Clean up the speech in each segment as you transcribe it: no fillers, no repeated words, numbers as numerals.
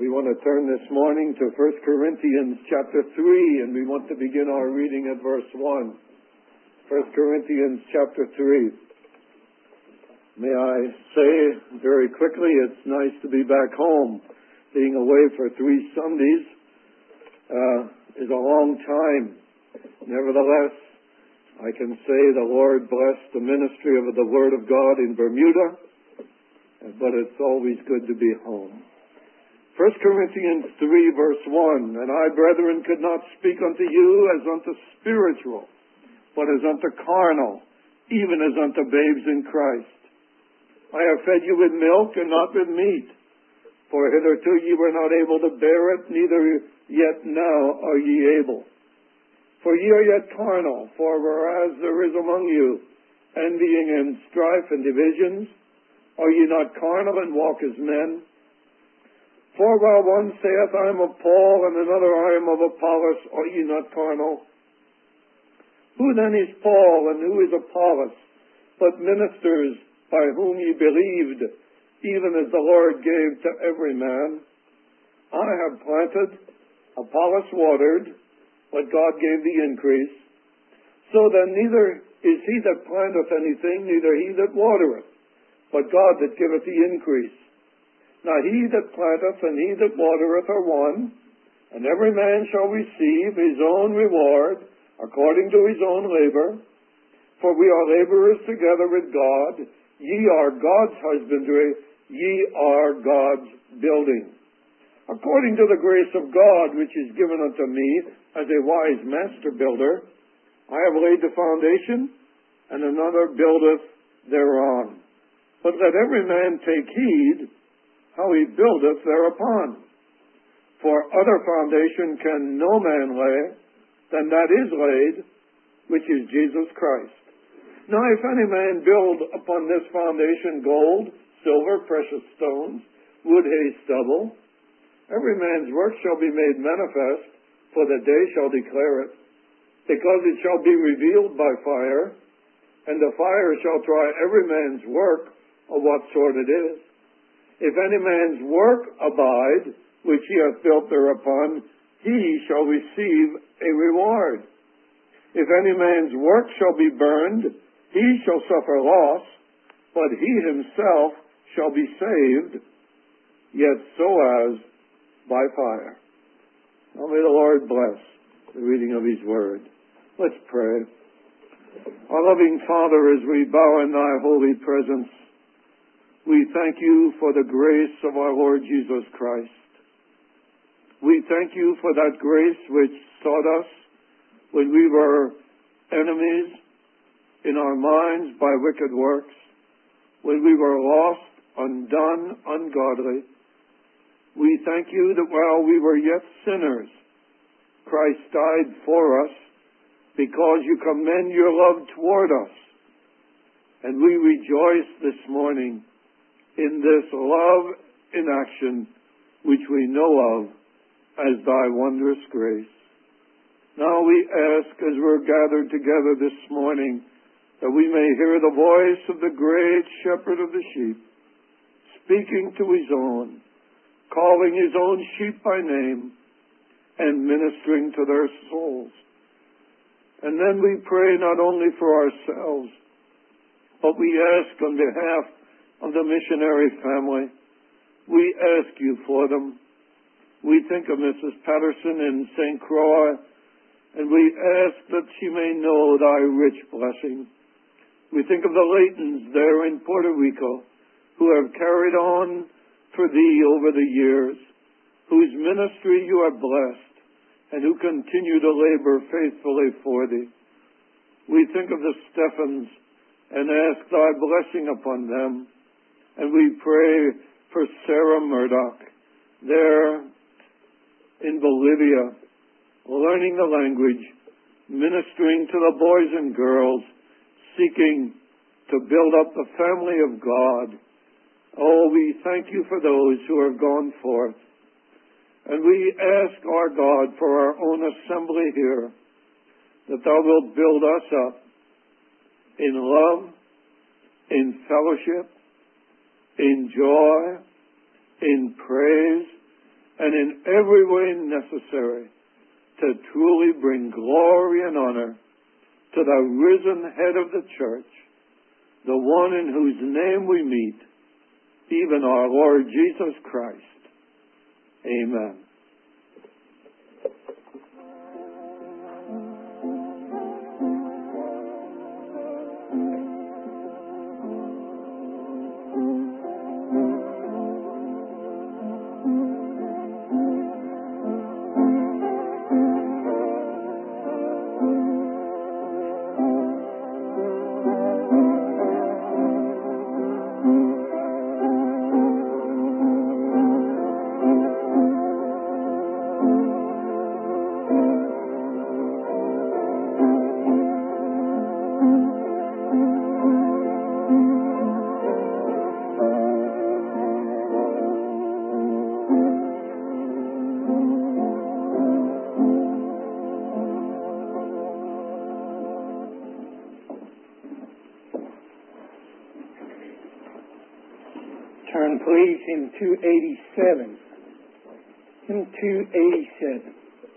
We want to turn this morning to 1 Corinthians chapter 3, and we want to begin our reading at verse 1. 1 Corinthians chapter 3. May I say very quickly, it's nice to be back home. Being away for 3 Sundays is a long time. Nevertheless, I can say the Lord blessed the ministry of the Word of God in Bermuda, but it's always good to be home. 1 Corinthians 3, verse 1, And I, brethren, could not speak unto you as unto spiritual, but as unto carnal, even as unto babes in Christ. I have fed you with milk and not with meat, for hitherto ye were not able to bear it, neither yet now are ye able. For ye are yet carnal, for whereas there is among you envying and strife and divisions, are ye not carnal and walk as men? For while one saith, I am of Paul, and another, I am of Apollos, are ye not carnal? Who then is Paul, and who is Apollos, but ministers by whom ye believed, even as the Lord gave to every man? I have planted, Apollos watered, but God gave the increase. So then neither is he that planteth anything, neither he that watereth, but God that giveth the increase. Now he that planteth and he that watereth are one, and every man shall receive his own reward according to his own labor. For we are laborers together with God. Ye are God's husbandry, ye are God's building. According to the grace of God which is given unto me as a wise master builder, I have laid the foundation, and another buildeth thereon. But let every man take heed how he buildeth thereupon. For other foundation can no man lay than that is laid, which is Jesus Christ. Now if any man build upon this foundation gold, silver, precious stones, wood, hay, stubble, every man's work shall be made manifest, for the day shall declare it, because it shall be revealed by fire, and the fire shall try every man's work of what sort it is. If any man's work abide, which he hath built thereupon, he shall receive a reward. If any man's work shall be burned, he shall suffer loss, but he himself shall be saved, yet so as by fire. Now may the Lord bless the reading of his word. Let's pray. Our loving Father, as we bow in thy holy presence, we thank you for the grace of our Lord Jesus Christ. We thank you for that grace which sought us when we were enemies in our minds by wicked works, when we were lost, undone, ungodly. We thank you that while we were yet sinners, Christ died for us because you commend your love toward us. And we rejoice this morning in this love in action which we know of as thy wondrous grace. Now we ask, as we're gathered together this morning, that we may hear the voice of the great shepherd of the sheep, speaking to his own, calling his own sheep by name, and ministering to their souls. And then we pray not only for ourselves, but we ask on behalf of the missionary family. We ask you for them. We think of Mrs. Patterson in St. Croix, and we ask that she may know thy rich blessing. We think of the Laytons there in Puerto Rico, who have carried on for thee over the years, whose ministry you have blessed, and who continue to labor faithfully for thee. We think of the Stephans and ask thy blessing upon them. And we pray for Sarah Murdoch there in Bolivia, learning the language, ministering to the boys and girls, seeking to build up the family of God. Oh, we thank you for those who have gone forth. And we ask our God for our own assembly here, that thou wilt build us up in love, in fellowship, in joy, in praise, and in every way necessary to truly bring glory and honor to the risen head of the church, the one in whose name we meet, even our Lord Jesus Christ. Amen. Turn, please, hymn 287. Hymn 287.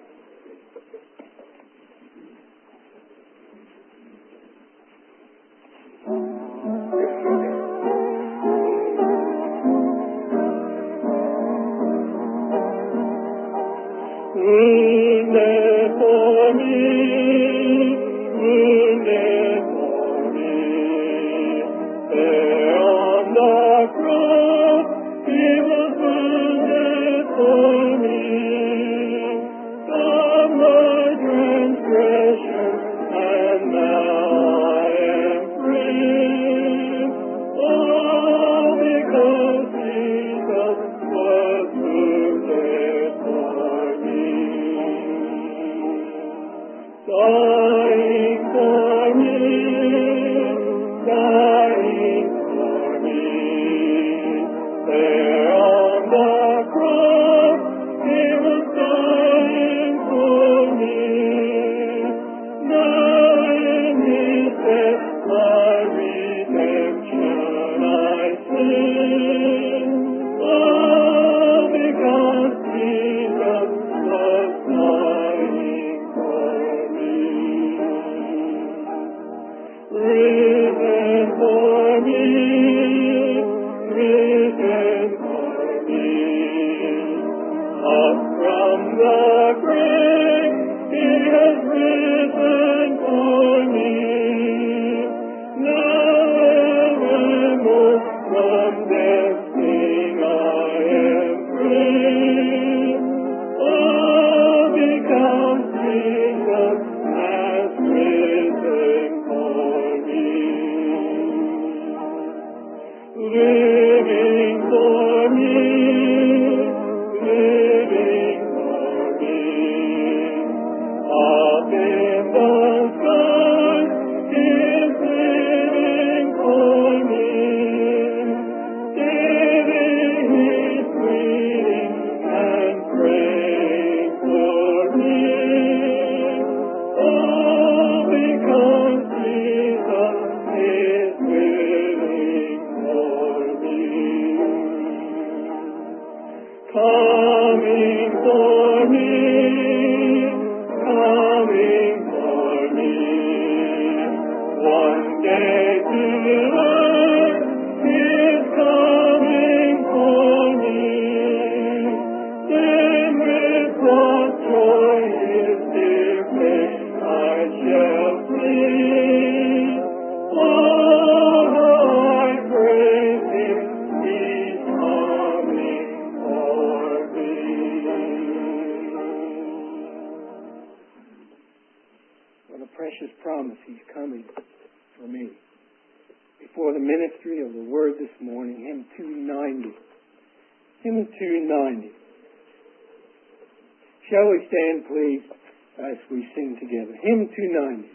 Shall we stand, please, as we sing together? Hymn 290.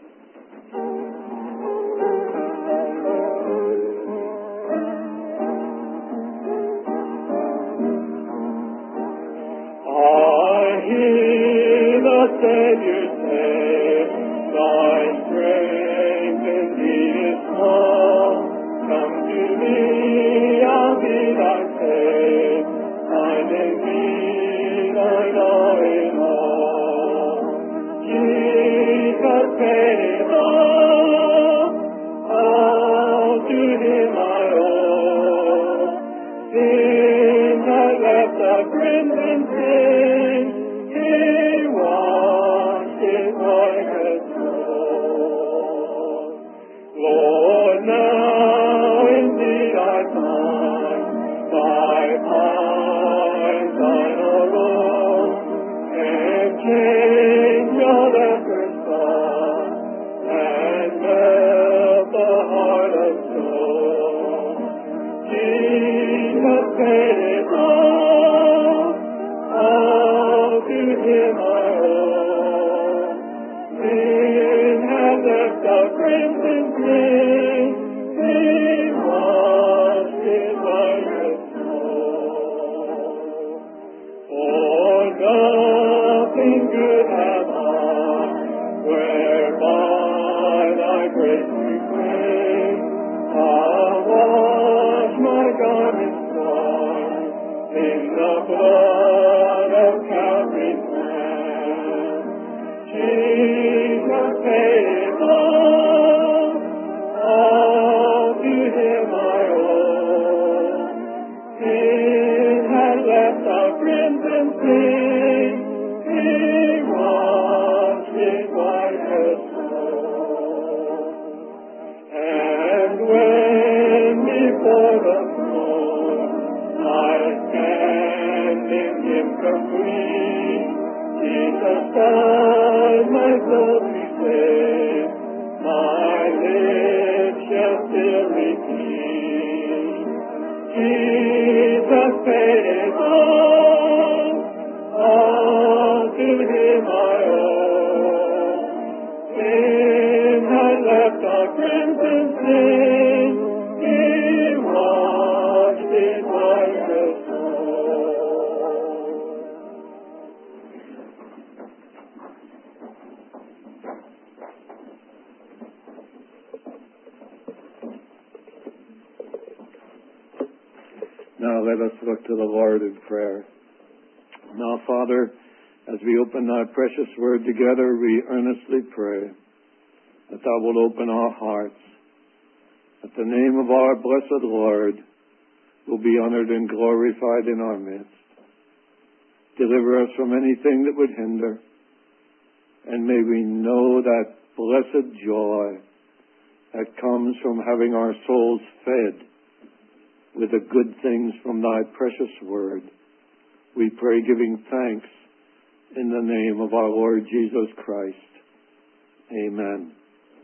I hear the Savior say, thy strength indeed is small. Come to me, I'll be thy faith. Find in me crimson stain, He washed it white as snow. Lord, now indeed I find Thy eyes Thine alone can change all efforts gone and melt the heart of stone. Jesus paid it all to Him I owe. Sin had left a crimson stain, He washed it white as snow. For nothing good have I, whereby Thy grace we claim. I'll wash my garments white in the blood of Calvary's Lamb. Jesus paid it all to Him I owe. Sin had left a crimson stain, He washed it white as snow. And when before the throne I stand in Him complete, Jesus died my soul to save, my lips shall still repeat. Jesus paid it all to Him I owe. Sin had left a crimson stain, He washed it white as snow. Now let us look to the Lord in prayer. Now, Father, as we open Thy precious word together, we earnestly pray that Thou wilt open our hearts, that the name of our blessed Lord will be honored and glorified in our midst. Deliver us from anything that would hinder, and may we know that blessed joy that comes from having our souls fed with the good things from Thy precious word. We pray giving thanks in the name of our Lord Jesus Christ. Amen.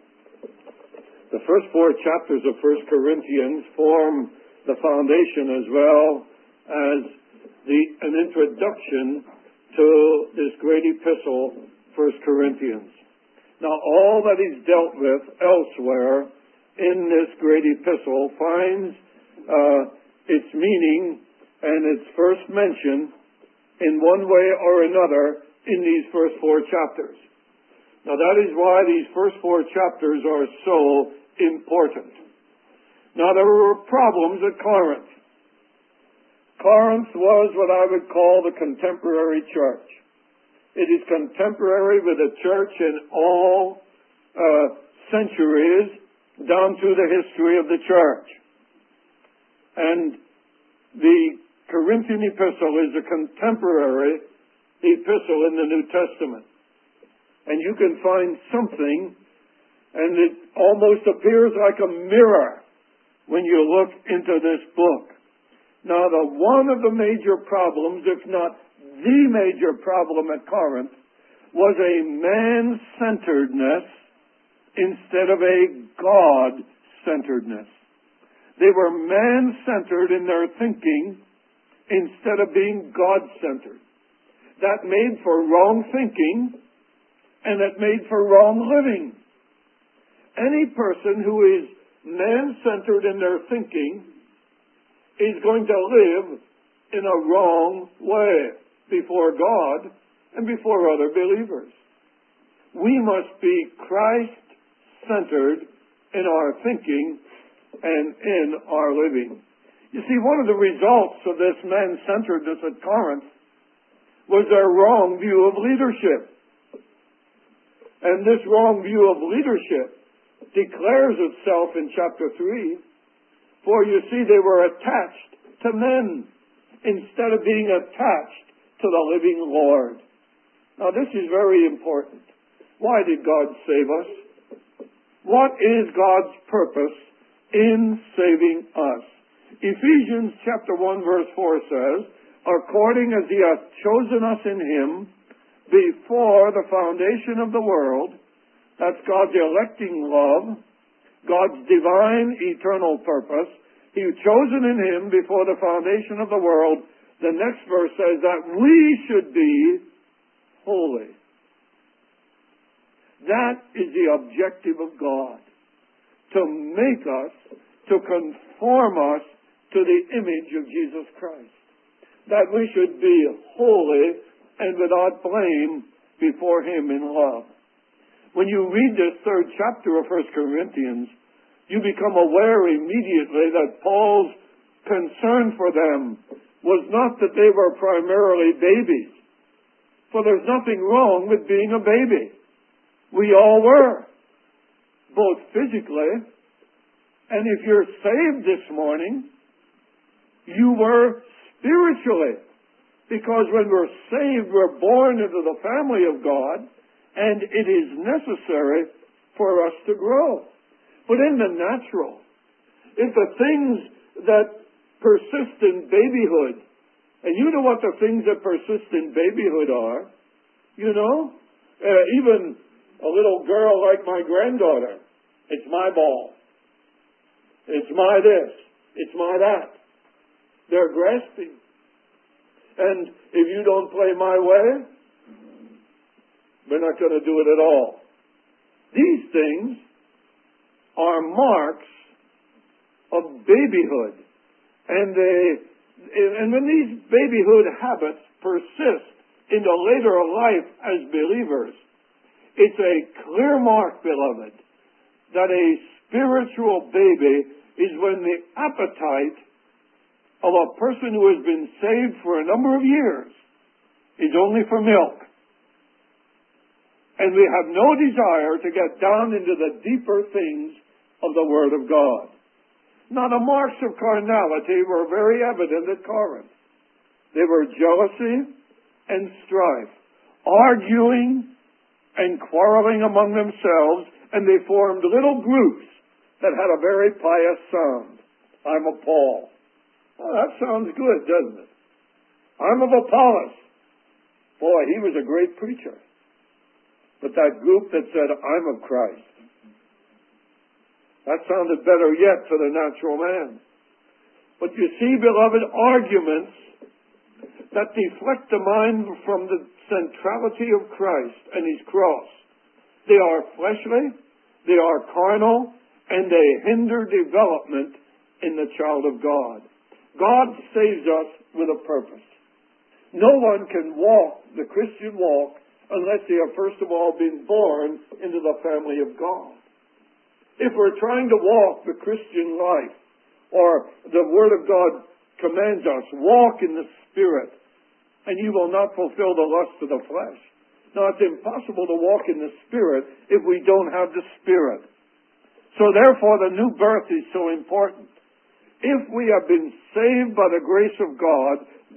The first 4 chapters of 1 Corinthians form the foundation as well as an introduction to this great epistle, 1 Corinthians. Now, all that is dealt with elsewhere in this great epistle finds its meaning and its first mention in one way or another in these first 4 chapters. Now, that is why these first 4 chapters are so important. Now, there were problems at Corinth. Corinth was what I would call the contemporary church. It is contemporary with the church in all centuries down through the history of the church. And the Corinthian epistle is a contemporary epistle in the New Testament. And you can find something, and it almost appears like a mirror when you look into this book. Now, one of the major problems, if not the major problem at Corinth, was a man-centeredness instead of a God-centeredness. They were man-centered in their thinking instead of being God-centered. That made for wrong thinking, and that made for wrong living. Any person who is man-centered in their thinking is going to live in a wrong way before God and before other believers. We must be Christ-centered in our thinking and in our living. You see, one of the results of this man-centeredness at Corinth was their wrong view of leadership. And this wrong view of leadership declares itself in chapter 3. For you see, they were attached to men instead of being attached to the living Lord. Now this is very important. Why did God save us? What is God's purpose in saving us? Ephesians chapter 1 verse 4 says, according as he hath chosen us in him before the foundation of the world, that's God's electing love, God's divine eternal purpose. He was chosen in him before the foundation of the world. The next verse says that we should be holy. That is the objective of God. To make us, to conform us to the image of Jesus Christ. That we should be holy and without blame before him in love. When you read this third chapter of 1 Corinthians, you become aware immediately that Paul's concern for them was not that they were primarily babies. For there's nothing wrong with being a baby. We all were, both physically, and if you're saved this morning, you were spiritually. Because when we're saved, we're born into the family of God, and it is necessary for us to grow. But in the natural, if the things that persist in babyhood, and you know what the things that persist in babyhood are, you know, even a little girl like my granddaughter, it's my ball. It's my this. It's my that. They're grasping. And if you don't play my way, we're not going to do it at all. These things are marks of babyhood. And when these babyhood habits persist into later life as believers, it's a clear mark, beloved, that a spiritual baby is when the appetite of a person who has been saved for a number of years is only for milk. And we have no desire to get down into the deeper things of the Word of God. Now, the marks of carnality were very evident at Corinth. They were jealousy and strife, arguing and quarreling among themselves, and they formed little groups that had a very pious sound. I'm of Paul. Oh, that sounds good, doesn't it? I'm of Apollos. Boy, he was a great preacher. But that group that said, I'm of Christ, that sounded better yet to the natural man. But you see, beloved, arguments that deflect the mind from the centrality of Christ and his cross. They are fleshly, they are carnal, and they hinder development in the child of God. God saves us with a purpose. No one can walk the Christian walk unless they have first of all been born into the family of God. If we're trying to walk the Christian life, or the Word of God commands us, walk in the Spirit, and you will not fulfill the lust of the flesh. Now, it's impossible to walk in the Spirit if we don't have the Spirit. So therefore, the new birth is so important. If we have been saved by the grace of God,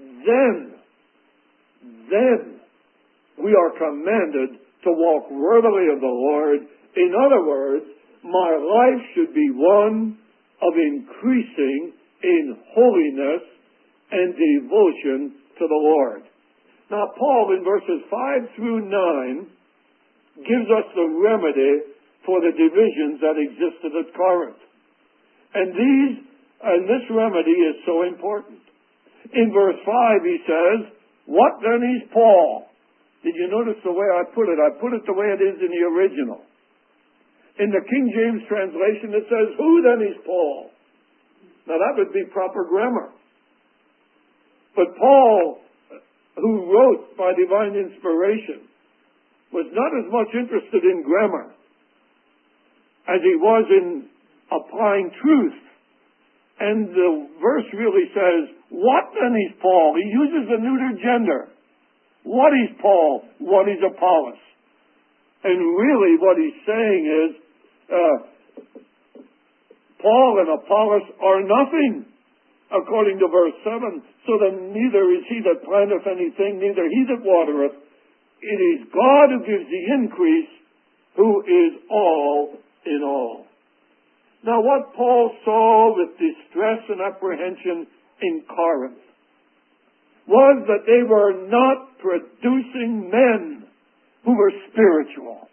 then we are commanded to walk worthily of the Lord. In other words, my life should be one of increasing in holiness and devotion to the Lord. Now, Paul, in verses 5 through 9, gives us the remedy for the divisions that existed at Corinth. And this remedy is so important. In verse 5, he says, what then is Paul? Did you notice the way I put it? I put it the way it is in the original. In the King James translation, it says, who then is Paul? Now, that would be proper grammar. But Paul, who wrote by divine inspiration, was not as much interested in grammar as he was in applying truth. And the verse really says, what then is Paul? He uses the neuter gender. What is Paul? What is Apollos? And really what he's saying is, Paul and Apollos are nothing according to verse 7. So then neither is he that planteth anything, neither he that watereth. It is God who gives the increase, who is all in all. Now what Paul saw with distress and apprehension in Corinth was that they were not producing men who were spiritual.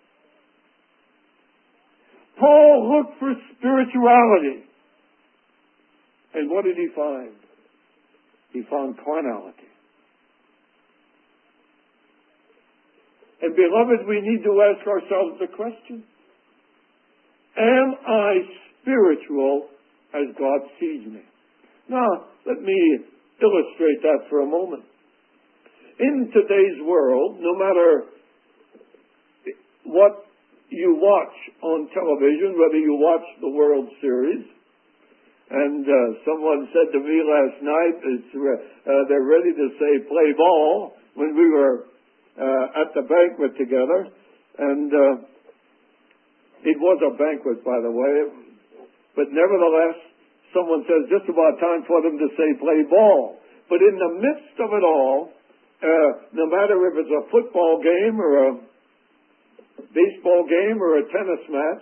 Paul looked for spirituality. And what did he find? He found carnality. And beloved, we need to ask ourselves the question, am I spiritual as God sees me? Now, let me illustrate that for a moment. In today's world, no matter what you watch on television, whether you watch the World Series, and someone said to me last night, they're ready to say play ball, when we were at the banquet together, and it was a banquet, by the way, but nevertheless, someone says just about time for them to say play ball. But in the midst of it all, no matter if it's a football game or a baseball game or a tennis match,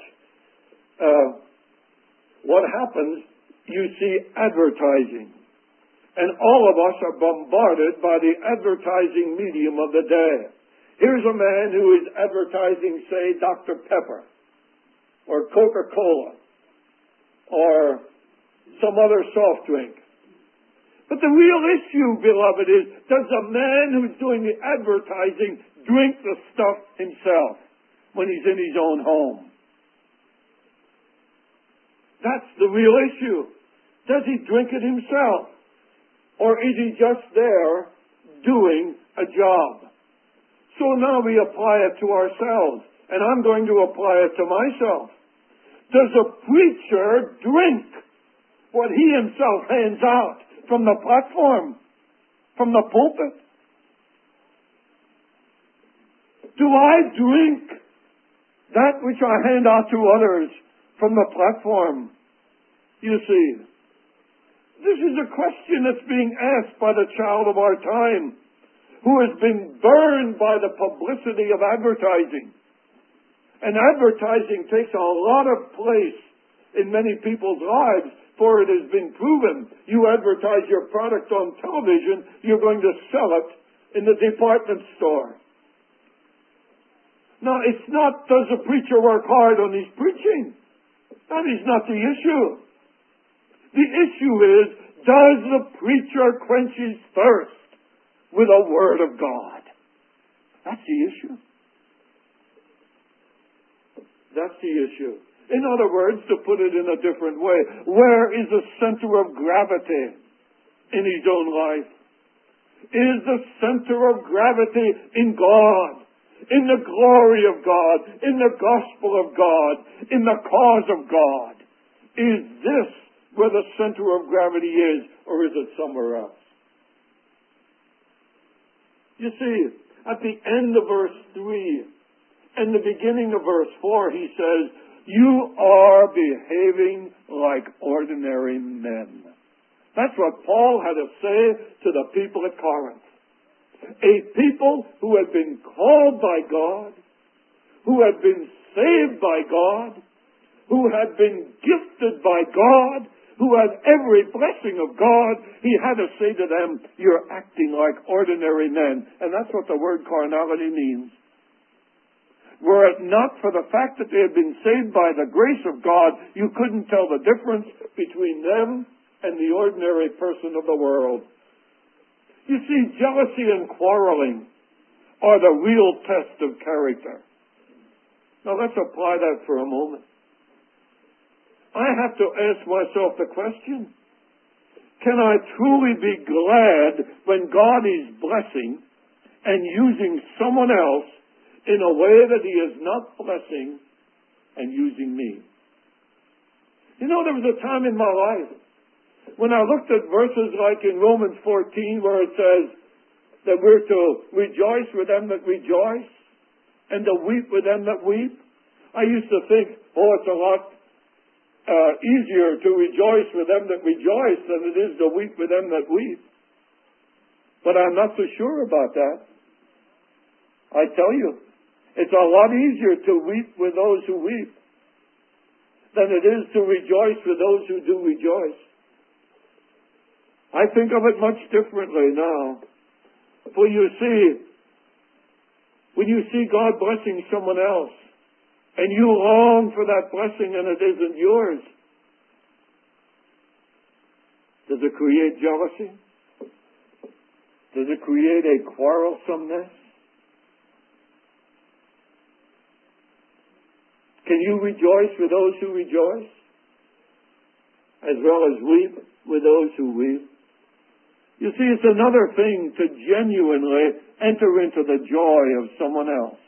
what happens, you see advertising. And all of us are bombarded by the advertising medium of the day. Here's a man who is advertising, say, Dr. Pepper, or Coca-Cola, or some other soft drink. But the real issue, beloved, is, does the man who's doing the advertising drink the stuff himself when he's in his own home? That's the real issue. Does he drink it himself? Or is he just there doing a job? So now we apply it to ourselves, and I'm going to apply it to myself. Does a preacher drink what he himself hands out from the platform, from the pulpit? Do I drink that which I hand out to others from the platform? You see, this is a question that's being asked by the child of our time, who has been burned by the publicity of advertising. And advertising takes a lot of place in many people's lives, for it has been proven. You advertise your product on television, you're going to sell it in the department store. Now, it's not, does the preacher work hard on his preaching? That is not the issue. The issue is, does the preacher quench his thirst with the Word of God? That's the issue. That's the issue. In other words, to put it in a different way, where is the center of gravity in his own life? Is the center of gravity in God, in the glory of God, in the gospel of God, in the cause of God? Is this where the center of gravity is, or is it somewhere else? You see, at the end of verse 3 and the beginning of verse 4, he says, you are behaving like ordinary men. That's what Paul had to say to the people at Corinth. A people who had been called by God, who had been saved by God, who had been gifted by God, who had every blessing of God. He had to say to them, you're acting like ordinary men. And that's what the word carnality means. Were it not for the fact that they had been saved by the grace of God, you couldn't tell the difference between them and the ordinary person of the world. You see, jealousy and quarreling are the real test of character. Now let's apply that for a moment. I have to ask myself the question, can I truly be glad when God is blessing and using someone else in a way that He is not blessing and using me? You know, there was a time in my life when I looked at verses like in Romans 14 where it says that we're to rejoice with them that rejoice and to weep with them that weep. I used to think, oh, it's a lot easier to rejoice with them that rejoice than it is to weep with them that weep. But I'm not so sure about that. I tell you, it's a lot easier to weep with those who weep than it is to rejoice with those who do rejoice. I think of it much differently now. For you see, when you see God blessing someone else, and you long for that blessing and it isn't yours, does it create jealousy? Does it create a quarrelsomeness? Can you rejoice with those who rejoice, as well as weep with those who weep? You see, it's another thing to genuinely enter into the joy of someone else.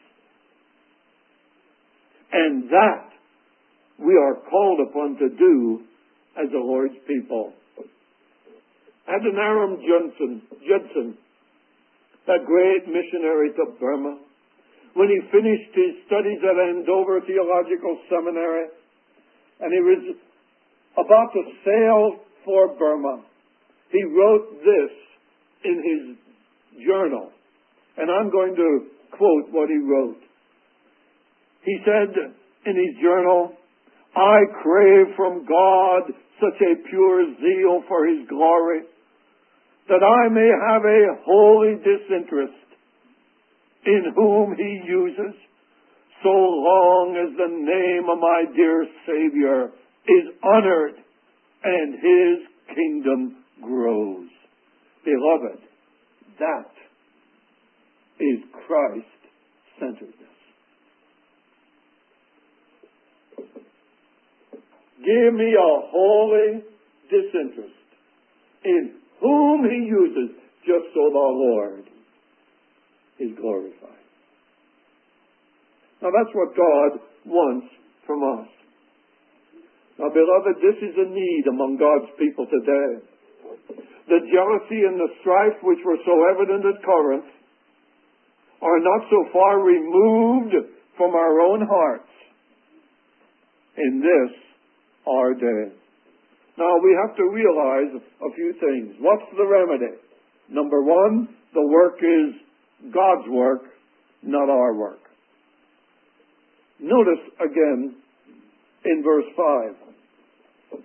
And that we are called upon to do as the Lord's people. Adoniram Judson, that great missionary to Burma, when he finished his studies at Andover Theological Seminary, and he was about to sail for Burma, he wrote this in his journal. And I'm going to quote what he wrote. He said in his journal, "I crave from God such a pure zeal for His glory, that I may have a holy disinterest in whom He uses, so long as the name of my dear Savior is honored and His kingdom grows." Beloved, that is Christ-centeredness. Give me a holy disinterest in whom He uses, just so the Lord is glorified. Now that's what God wants from us. Now, beloved, this is a need among God's people today. The jealousy and the strife which were so evident at Corinth are not so far removed from our own hearts in this our day. Now, we have to realize a few things. What's the remedy? Number one, the work is God's work, not our work. Notice again in verse 5.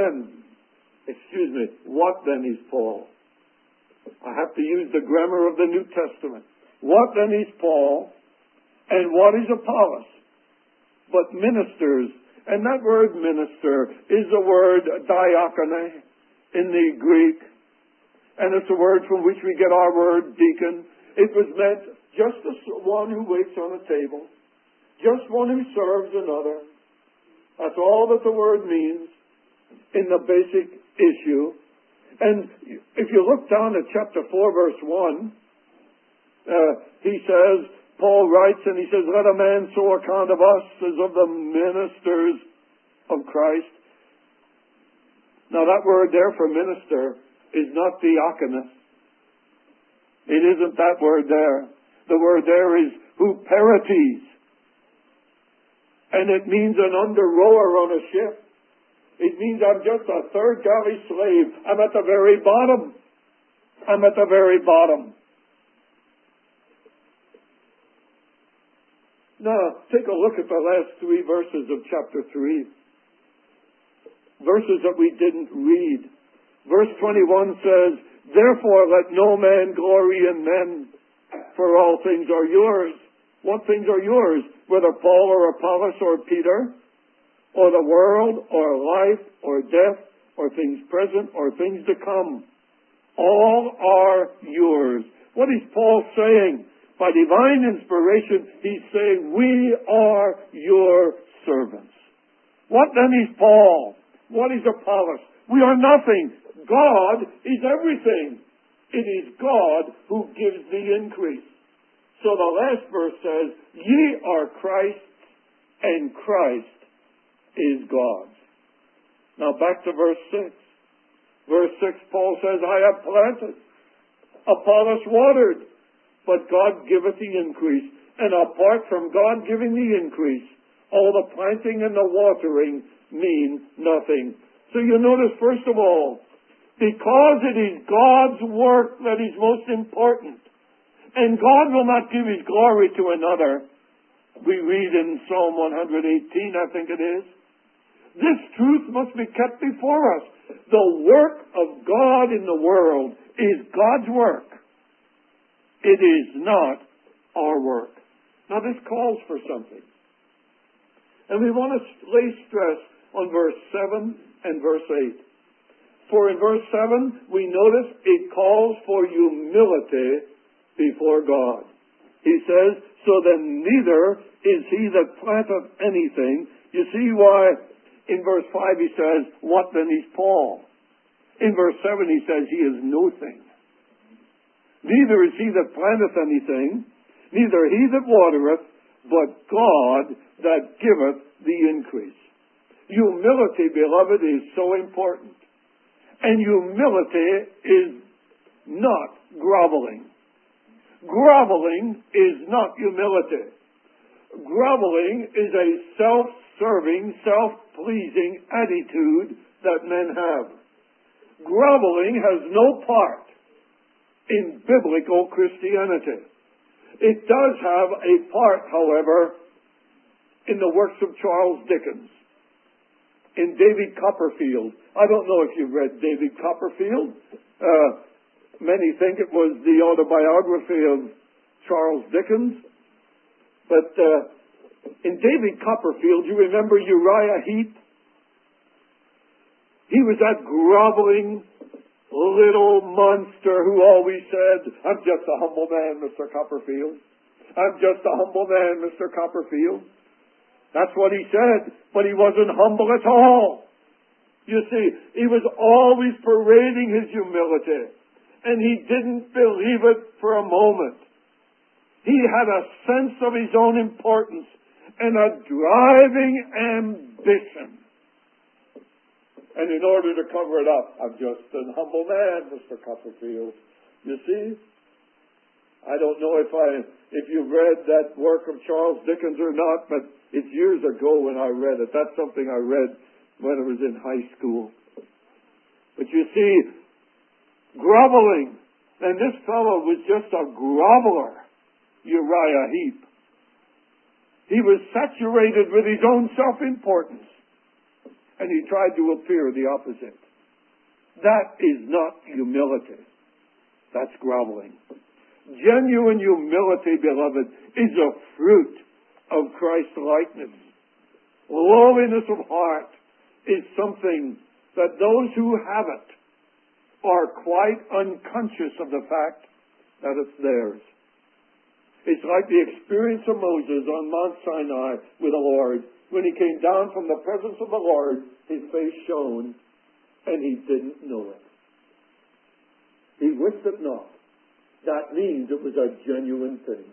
What then is Paul? I have to use the grammar of the New Testament. What then is Paul, and what is Apollos? But ministers. And that word minister is the word diakone in the Greek. And it's a word from which we get our word deacon. It was meant just as one who waits on a table. Just one who serves another. That's all that the word means in the basic issue. And if you look down at chapter 4, verse 1, Paul writes, and he says, "Let a man so account of us as of the ministers of Christ." Now that word there for minister is not diaconus. It isn't that word there. The word there is huperetes. And it means an under rower on a ship. It means I'm just a third galley slave. I'm at the very bottom. I'm at the very bottom. Now, take a look at the last 3 verses of chapter 3. Verses that we didn't read. Verse 21 says, "Therefore let no man glory in men, for all things are yours." What things are yours? Whether Paul or Apollos or Peter, or the world, or life, or death, or things present, or things to come. All are yours. What is Paul saying? By divine inspiration, he's saying, we are your servants. What then is Paul? What is Apollos? We are nothing. God is everything. It is God who gives the increase. So the last verse says, ye are Christ's, and Christ is God's. Now back to verse 6. Verse 6, Paul says, I have planted, Apollos watered, but God giveth the increase. And apart from God giving the increase, all the planting and the watering mean nothing. So you notice, first of all, because it is God's work that is most important, and God will not give His glory to another. We read in Psalm 118, I think it is, this truth must be kept before us. The work of God in the world is God's work. It is not our work. Now this calls for something. And we want to lay stress on verse 7 and verse 8. For in verse 7, we notice it calls for humility before God. He says, so then neither is he that planteth anything. You see why in verse 5 he says, what then is Paul? In verse 7 he says, he is no thing. Neither is he that planteth anything, neither he that watereth, but God that giveth the increase. Humility, beloved, is so important. And humility is not groveling. Groveling is not humility. Groveling is a self-serving, self-pleasing attitude that men have. Groveling has no part in biblical Christianity. It does have a part, however, in the works of Charles Dickens, in David Copperfield. I don't know if you've read David Copperfield. Many think it was the autobiography of Charles Dickens. But in David Copperfield, you remember Uriah Heep? He was that groveling little monster who always said, I'm just a humble man, Mr. Copperfield. I'm just a humble man, Mr. Copperfield. That's what he said, but he wasn't humble at all. You see, he was always parading his humility, and he didn't believe it for a moment. He had a sense of his own importance and a driving ambition. And in order to cover it up, I'm just a humble man, Mr. Copperfield. You see? I don't know if you've read that work of Charles Dickens or not, but it's years ago when I read it. That's something I read when I was in high school. But you see, groveling, and this fellow was just a groveler, Uriah Heep. He was saturated with his own self-importance, and he tried to appear the opposite. That is not humility. That's groveling. Genuine humility, beloved, is a fruit of Christ's likeness. Lowliness of heart is something that those who have it are quite unconscious of the fact that it's theirs. It's like the experience of Moses on Mount Sinai with the Lord. When he came down from the presence of the Lord, his face shone, and he didn't know it. He wished it not. That means it was a genuine thing.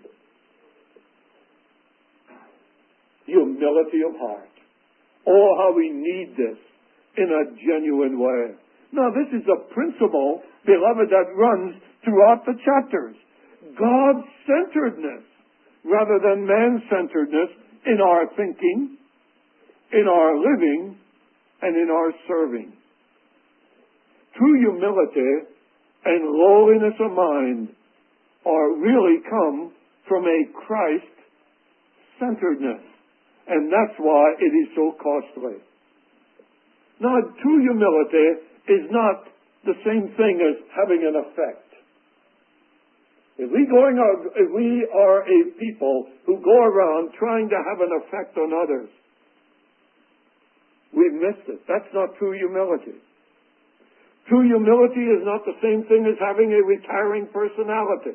Humility of heart. Oh, how we need this in a genuine way. Now, this is a principle, beloved, that runs throughout the chapters. God-centeredness rather than man-centeredness in our thinking, in our living, and in our serving. True humility and lowliness of mind really come from a Christ-centeredness. And that's why it is so costly. Now, true humility is not the same thing as having an effect. If we are a people who go around trying to have an effect on others, we've missed it. That's not true humility. True humility is not the same thing as having a retiring personality.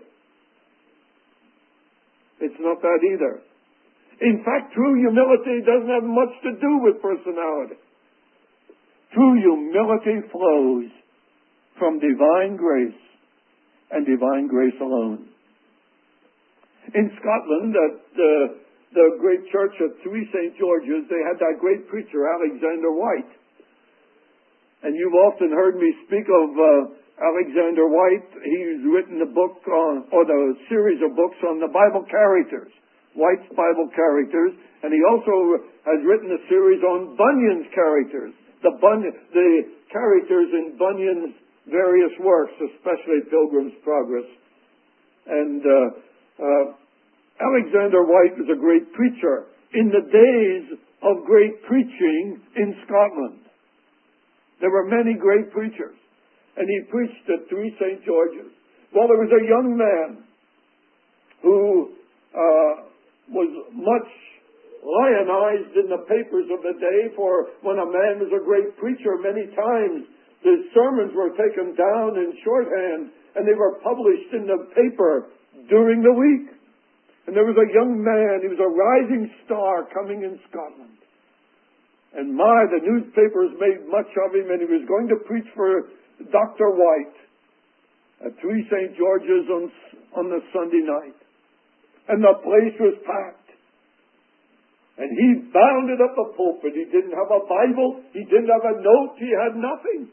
It's not that either. In fact, true humility doesn't have much to do with personality. True humility flows from divine grace and divine grace alone. In Scotland, at the great church of Three St. George's, they had that great preacher, Alexander White. And you've often heard me speak of Alexander White. He's written a book the series of books on the Bible characters, White's Bible characters, and he also has written a series on Bunyan's characters, the characters in Bunyan's various works, especially Pilgrim's Progress. And Alexander White was a great preacher in the days of great preaching in Scotland. There were many great preachers, and he preached at 3 St. George's. Well, there was a young man who was much lionized in the papers of the day, for when a man was a great preacher, many times his sermons were taken down in shorthand, and they were published in the paper during the week. And there was a young man, he was a rising star coming in Scotland. And the newspapers made much of him, and he was going to preach for Dr. White at 3 St. George's on the Sunday night. And the place was packed. And he bounded up the pulpit. He didn't have a Bible. He didn't have a note. He had nothing.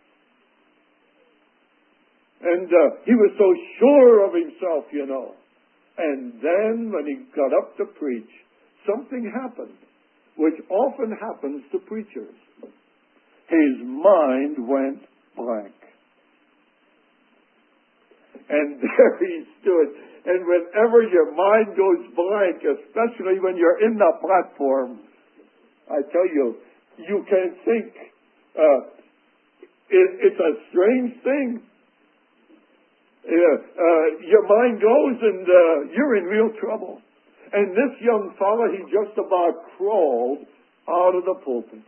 And he was so sure of himself, you know. And then when he got up to preach, something happened, which often happens to preachers. His mind went blank. And there he stood. And whenever your mind goes blank, especially when you're in the platform, I tell you, you can't think. It's a strange thing. Your mind goes and you're in real trouble. And this young fellow, he just about crawled out of the pulpit.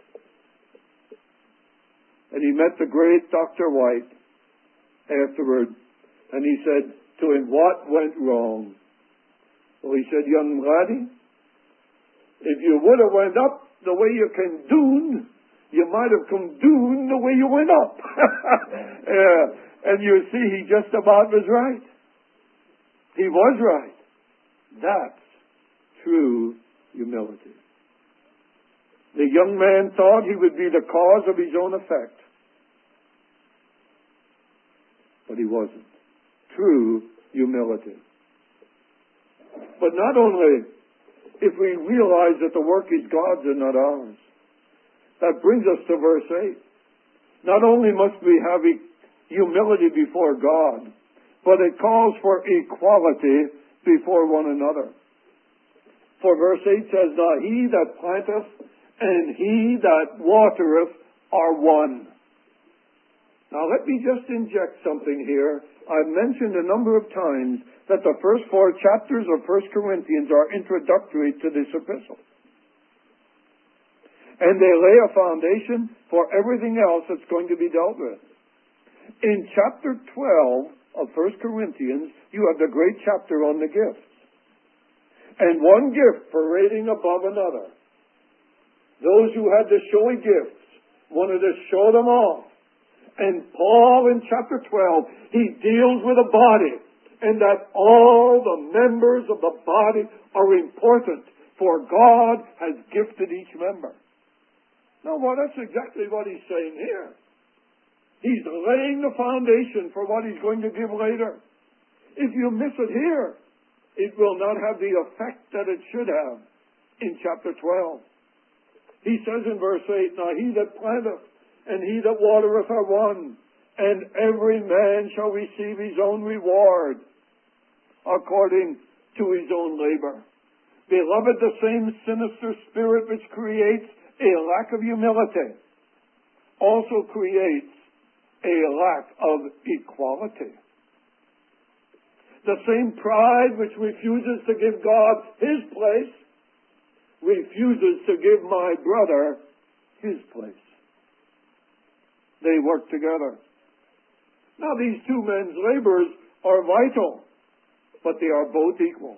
And he met the great Dr. White afterward. And he said to him, what went wrong? Well, he said, young laddie, if you would have went up the way you can doon, you might have come doon the way you went up. And you see, he just about was right. He was right. That's true humility. The young man thought he would be the cause of his own effect. But he wasn't. True humility. But not only if we realize that the work is God's and not ours. That brings us to verse 8. Not only must we have humility before God, but it calls for equality before one another. For verse 8 says, now he that planteth and he that watereth are one. Now let me just inject something here. I've mentioned a number of times that the first 4 chapters of 1 Corinthians are introductory to this epistle. And they lay a foundation for everything else that's going to be dealt with. In chapter 12 of 1 Corinthians, you have the great chapter on the gifts. And one gift parading above another. Those who had the showy gifts wanted to show them off. And Paul in chapter 12, he deals with a body, and that all the members of the body are important, for God has gifted each member. Now, well, that's exactly what he's saying here. He's laying the foundation for what he's going to give later. If you miss it here, it will not have the effect that it should have in chapter 12. He says in verse 8, now he that planteth and he that watereth are one, and every man shall receive his own reward according to his own labor. Beloved, the same sinister spirit which creates a lack of humility also creates a lack of equality. The same pride which refuses to give God his place refuses to give my brother his place. They work together. Now, these two men's labors are vital, but they are both equal.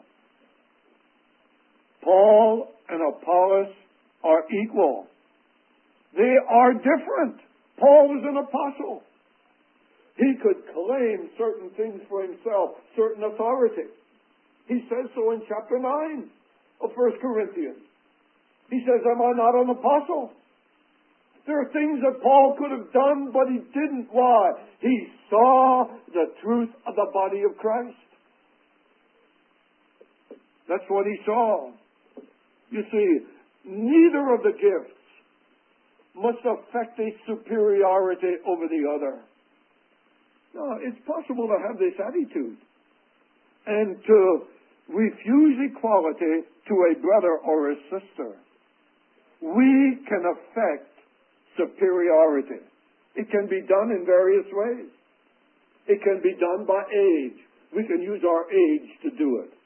Paul and Apollos are equal. They are different. Paul was an apostle. He could claim certain things for himself, certain authority. He says so in chapter 9 of 1 Corinthians. He says, am I not an apostle? There are things that Paul could have done, but he didn't. Why? He saw the truth of the body of Christ. That's what he saw. You see, neither of the gifts must affect a superiority over the other. No, it's possible to have this attitude and to refuse equality to a brother or a sister. We can affect superiority. It can be done in various ways. It can be done by age. We can use our age to do it.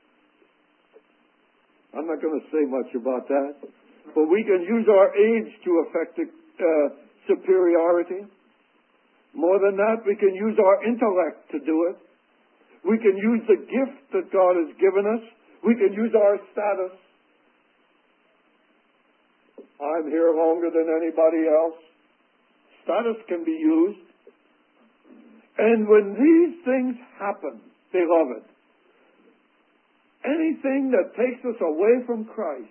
I'm not going to say much about that, but we can use our age to affect superiority. More than that, we can use our intellect to do it. We can use the gift that God has given us. We can use our status. I'm here longer than anybody else. Status can be used. And when these things happen, beloved, anything that takes us away from Christ,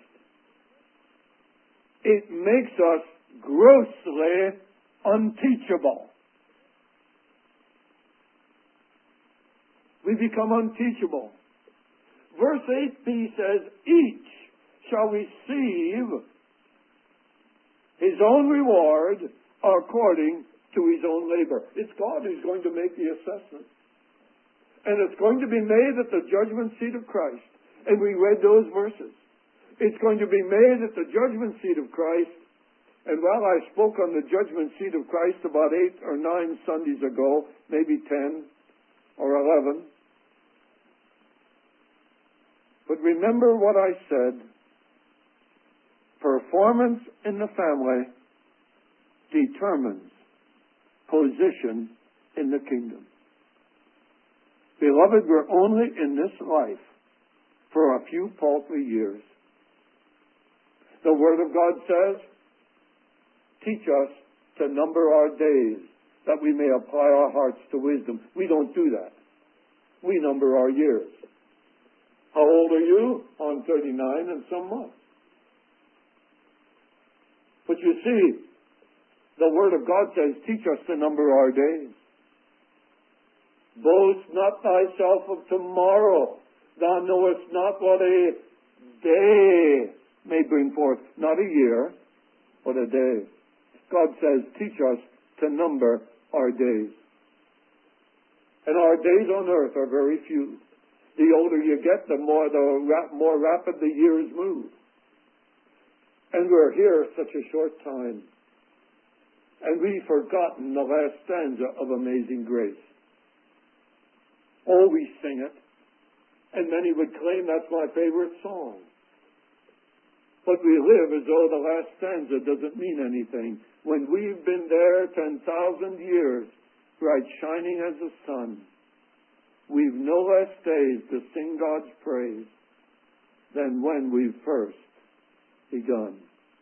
it makes us grossly unteachable. We become unteachable. Verse 8b says, each shall receive his own reward according to his own labor. It's God who's going to make the assessment. And it's going to be made at the judgment seat of Christ. And we read those verses. It's going to be made at the judgment seat of Christ. And while I spoke on the judgment seat of Christ about 8 or 9 Sundays ago, maybe 10 or 11, but remember what I said. Performance in the family determines position in the kingdom. Beloved, we're only in this life for a few paltry years. The Word of God says, teach us to number our days that we may apply our hearts to wisdom. We don't do that. We number our years. How old are you? I'm 39 and some months. But you see, the Word of God says, teach us to number our days. Boast not thyself of tomorrow. Thou knowest not what a day may bring forth. Not a year, but a day. God says, teach us to number our days. And our days on earth are very few. The older you get, the more rapid the years move. And we're here such a short time. And we've forgotten the last stanza of Amazing Grace. Oh, we sing it. And many would claim that's my favorite song. But we live as though the last stanza doesn't mean anything. When we've been there 10,000 years, bright shining as the sun, we've no less days to sing God's praise than when we first begun.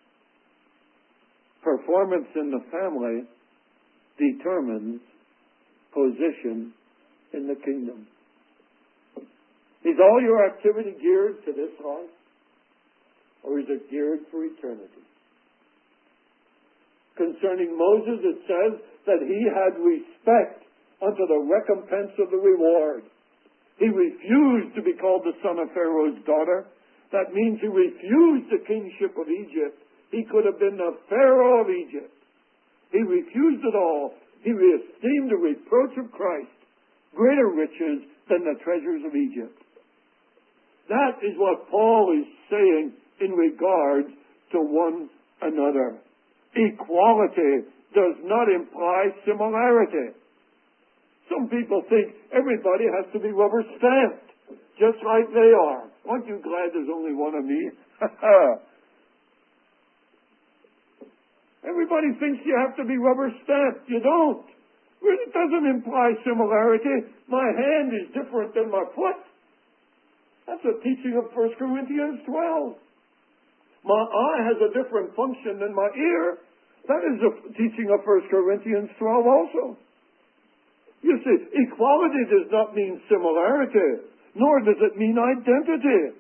Performance in the family determines position in the kingdom. Is all your activity geared to this life? Or is it geared for eternity? Concerning Moses, it says that he had respect unto the recompense of the reward. He refused to be called the son of Pharaoh's daughter. That means he refused the kingship of Egypt. He could have been the Pharaoh of Egypt. He refused it all. He esteemed the reproach of Christ greater riches than the treasures of Egypt. That is what Paul is saying in regard to one another. Equality does not imply similarity. Some people think everybody has to be rubber stamped, just like they are. Aren't you glad there's only one of me? Everybody thinks you have to be rubber stamped. You don't. It doesn't imply similarity. My hand is different than my foot. That's a teaching of 1 Corinthians 12. My eye has a different function than my ear. That is a teaching of 1 Corinthians 12 also. You see, equality does not mean similarity, nor does it mean identity.